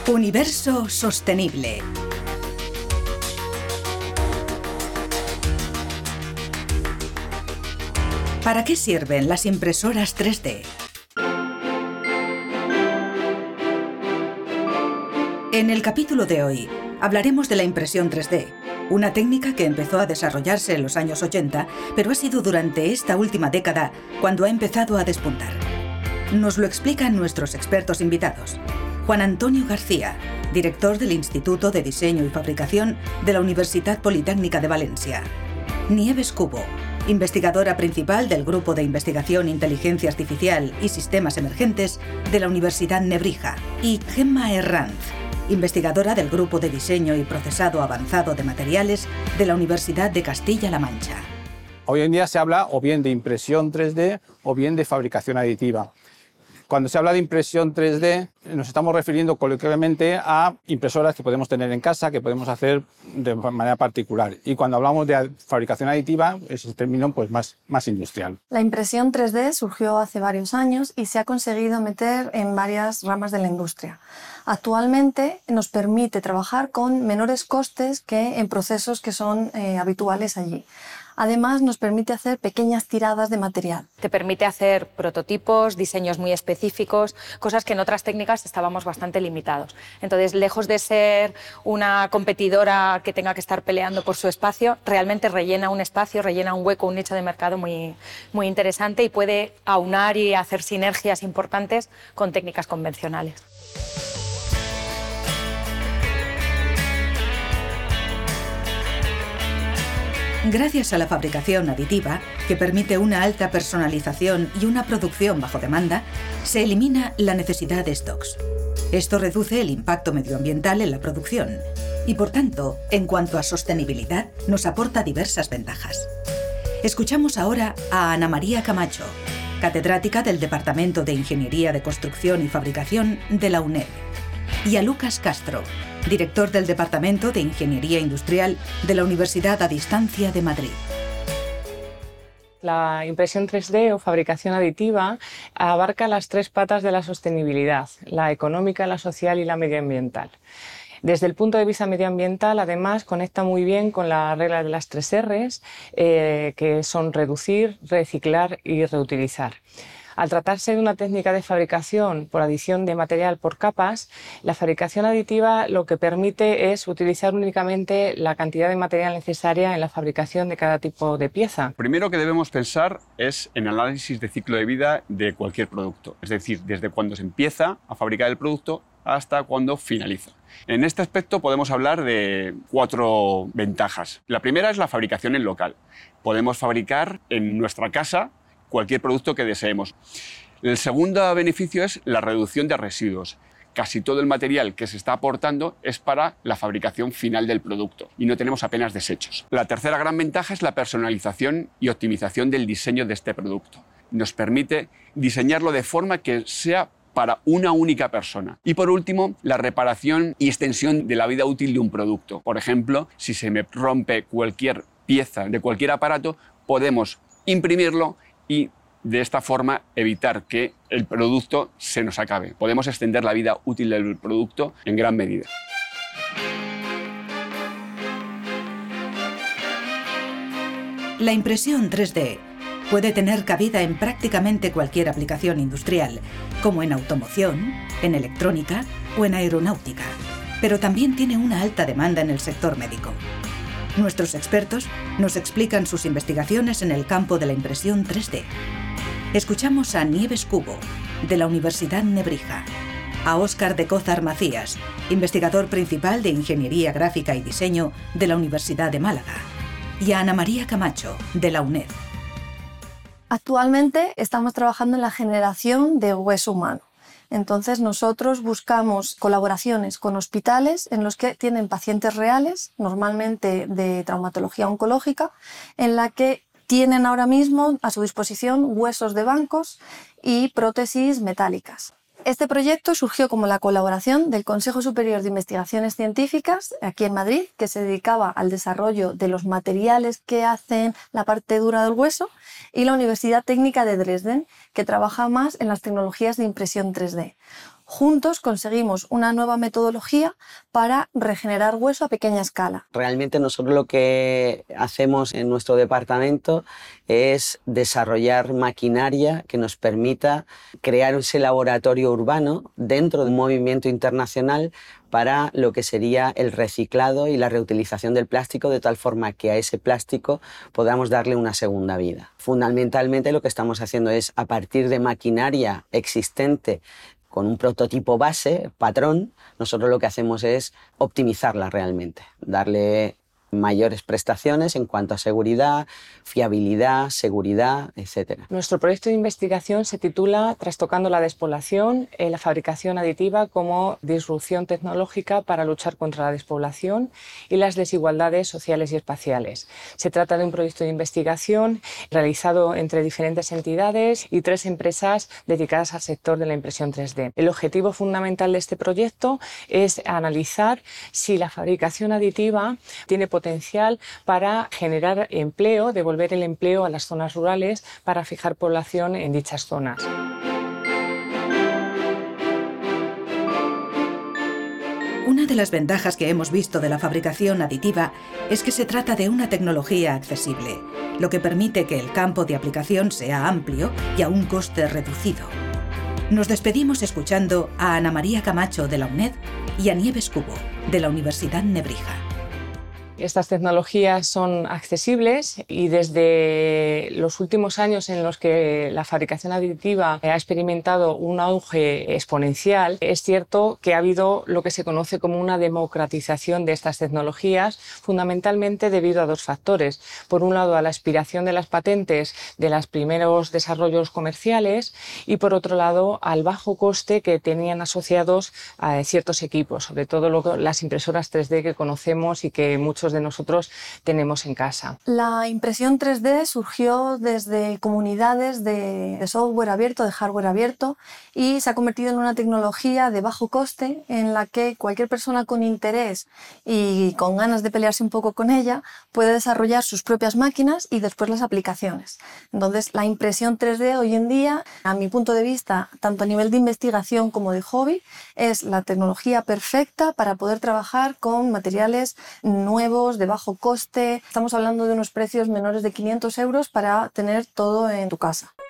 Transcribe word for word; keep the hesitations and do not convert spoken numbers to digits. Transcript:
Universo sostenible. ¿Para qué sirven las impresoras tres D? En el capítulo de hoy hablaremos de la impresión tres D, una técnica que empezó a desarrollarse en los años ochenta, pero ha sido durante esta última década cuando ha empezado a despuntar. Nos lo explican nuestros expertos invitados. Juan Antonio García, director del Instituto de Diseño y Fabricación de la Universidad Politécnica de Valencia. Nieves Cubo, investigadora principal del Grupo de Investigación Inteligencia Artificial y Sistemas Emergentes de la Universidad Nebrija. Y Gemma Herranz, investigadora del Grupo de Diseño y Procesado Avanzado de Materiales de la Universidad de Castilla-La Mancha. Hoy en día se habla o bien de impresión tres D o bien de fabricación aditiva. Cuando se habla de impresión tres D, nos estamos refiriendo coloquialmente a impresoras que podemos tener en casa, que podemos hacer de manera particular. Y cuando hablamos de fabricación aditiva, es un término pues, más, más industrial. La impresión tres D surgió hace varios años y se ha conseguido meter en varias ramas de la industria. Actualmente nos permite trabajar con menores costes que en procesos que son eh, habituales allí. Además, nos permite hacer pequeñas tiradas de material. Te permite hacer prototipos, diseños muy específicos, cosas que en otras técnicas estábamos bastante limitados. Entonces, lejos de ser una competidora que tenga que estar peleando por su espacio, realmente rellena un espacio, rellena un hueco, un nicho de mercado muy, muy interesante y puede aunar y hacer sinergias importantes con técnicas convencionales. Gracias a la fabricación aditiva, que permite una alta personalización y una producción bajo demanda, se elimina la necesidad de stocks. Esto reduce el impacto medioambiental en la producción y, por tanto, en cuanto a sostenibilidad, nos aporta diversas ventajas. Escuchamos ahora a Ana María Camacho, catedrática del Departamento de Ingeniería de Construcción y Fabricación de la UNED, y a Lucas Castro, director del Departamento de Ingeniería Industrial de la Universidad a Distancia de Madrid. La impresión tres D o fabricación aditiva abarca las tres patas de la sostenibilidad: la económica, la social y la medioambiental. Desde el punto de vista medioambiental, además, conecta muy bien con la regla de las tres R's, eh, que son reducir, reciclar y reutilizar. Al tratarse de una técnica de fabricación por adición de material por capas, la fabricación aditiva lo que permite es utilizar únicamente la cantidad de material necesaria en la fabricación de cada tipo de pieza. Primero que debemos pensar es en el análisis de ciclo de vida de cualquier producto, es decir, desde cuando se empieza a fabricar el producto hasta cuando finaliza. En este aspecto podemos hablar de cuatro ventajas. La primera es la fabricación en local. Podemos fabricar en nuestra casa cualquier producto que deseemos. El segundo beneficio es la reducción de residuos. Casi todo el material que se está aportando es para la fabricación final del producto y no tenemos apenas desechos. La tercera gran ventaja es la personalización y optimización del diseño de este producto. Nos permite diseñarlo de forma que sea para una única persona. Y por último, la reparación y extensión de la vida útil de un producto. Por ejemplo, si se me rompe cualquier pieza de cualquier aparato, podemos imprimirlo y de esta forma evitar que el producto se nos acabe. Podemos extender la vida útil del producto en gran medida. La impresión tres D puede tener cabida en prácticamente cualquier aplicación industrial, como en automoción, en electrónica o en aeronáutica, pero también tiene una alta demanda en el sector médico. Nuestros expertos nos explican sus investigaciones en el campo de la impresión tres D. Escuchamos a Nieves Cubo, de la Universidad Nebrija, a Óscar de Cózar Macías, investigador principal de Ingeniería Gráfica y Diseño de la Universidad de Málaga, y a Ana María Camacho, de la UNED. Actualmente estamos trabajando en la generación de hueso humano. Entonces nosotros buscamos colaboraciones con hospitales en los que tienen pacientes reales, normalmente de traumatología oncológica, en la que tienen ahora mismo a su disposición huesos de bancos y prótesis metálicas. Este proyecto surgió como la colaboración del Consejo Superior de Investigaciones Científicas, aquí en Madrid, que se dedicaba al desarrollo de los materiales que hacen la parte dura del hueso, y la Universidad Técnica de Dresden, que trabaja más en las tecnologías de impresión tres D. Juntos conseguimos una nueva metodología para regenerar hueso a pequeña escala. Realmente nosotros lo que hacemos en nuestro departamento es desarrollar maquinaria que nos permita crear ese laboratorio urbano dentro de un movimiento internacional para lo que sería el reciclado y la reutilización del plástico, de tal forma que a ese plástico podamos darle una segunda vida. Fundamentalmente lo que estamos haciendo es, a partir de maquinaria existente con un prototipo base, patrón, nosotros lo que hacemos es optimizarla realmente, darle mayores prestaciones en cuanto a seguridad, fiabilidad, seguridad, etcétera. Nuestro proyecto de investigación se titula Trastocando la despoblación, eh, la fabricación aditiva como disrupción tecnológica para luchar contra la despoblación y las desigualdades sociales y espaciales. Se trata de un proyecto de investigación realizado entre diferentes entidades y tres empresas dedicadas al sector de la impresión tres D. El objetivo fundamental de este proyecto es analizar si la fabricación aditiva tiene potencial para generar empleo, devolver el empleo a las zonas rurales para fijar población en dichas zonas. Una de las ventajas que hemos visto de la fabricación aditiva es que se trata de una tecnología accesible, lo que permite que el campo de aplicación sea amplio y a un coste reducido. Nos despedimos escuchando a Ana María Camacho de la UNED y a Nieves Cubo de la Universidad Nebrija. Estas tecnologías son accesibles y desde los últimos años en los que la fabricación aditiva ha experimentado un auge exponencial, es cierto que ha habido lo que se conoce como una democratización de estas tecnologías, fundamentalmente debido a dos factores. Por un lado, a la expiración de las patentes de los primeros desarrollos comerciales y por otro lado, al bajo coste que tenían asociados a ciertos equipos, sobre todo lo, las impresoras tres D que conocemos y que muchos de nosotros tenemos en casa. La impresión tres D surgió desde comunidades de, de software abierto, de hardware abierto, y se ha convertido en una tecnología de bajo coste en la que cualquier persona con interés y con ganas de pelearse un poco con ella puede desarrollar sus propias máquinas y después las aplicaciones. Entonces, la impresión tres D hoy en día, a mi punto de vista, tanto a nivel de investigación como de hobby, es la tecnología perfecta para poder trabajar con materiales nuevos, de bajo coste. Estamos hablando de unos precios menores de quinientos euros para tener todo en tu casa.